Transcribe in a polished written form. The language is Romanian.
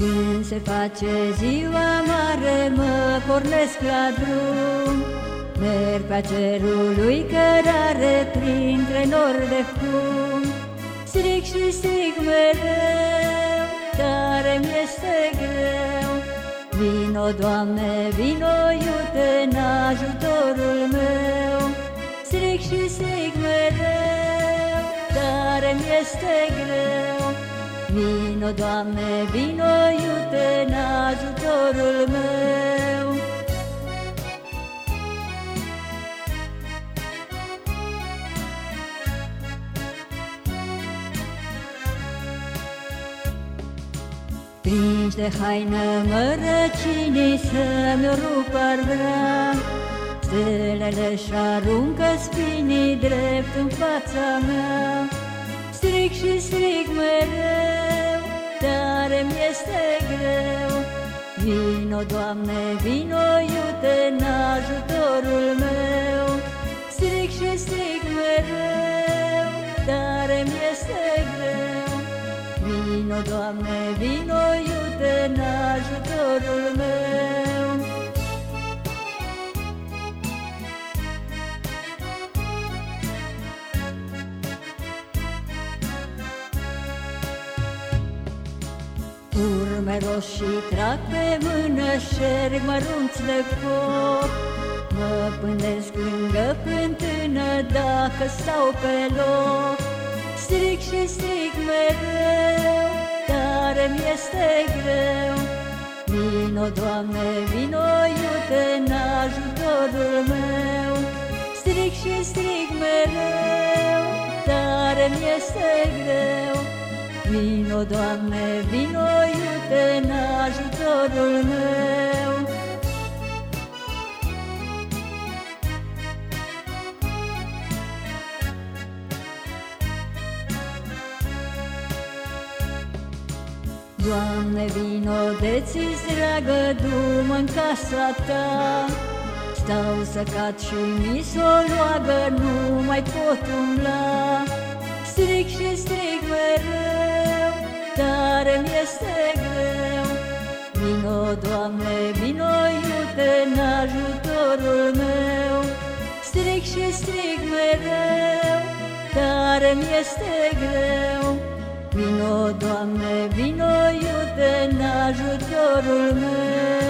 Când se face ziua mare, mă pornesc la drum. Merg pe cerul lui cărare, printre nori de fum. Strig și strig mereu, tare-mi este greu. Vino, Doamne, vino, iute, în ajutorul meu. Strig și strig mereu, tare-mi este greu. Vino, Doamne, vino, iute, în ajutorul meu. Prinși de haină mărăcinii, să-mi o rup ar vrea. Stelele-și aruncă spinii drept în fața mea. Strig și strig mereu, tare-mi este greu. Vino, Doamne, vino, iute, în ajutorul meu. Strig și strig mereu, tare-mi este greu. Vino, Doamne, vino, iute, în ajutorul meu. Urme roșii trag pe mână, șerg mărunți de foc. Mă pândesc lângă fântână, dacă stau pe loc. Strig și strig mereu, tare-mi este greu. Vino, Doamne, vino, iute, în ajutorul meu. Strig și strig mereu, tare-mi este greu. Vino, Doamne, vino, iute, în ajutorul meu. Doamne, vino, de-ți dragă, du-mă în casa Ta. Stau să cad și mi s-o loagă, nu mai pot umbla. Strig și strig mereu, tare-mi este greu. Vino, Doamne, vino, iute, în ajutorul meu. Strig și strig mereu, tare-mi este greu. Vino, Doamne, vino, iute, în ajutorul meu.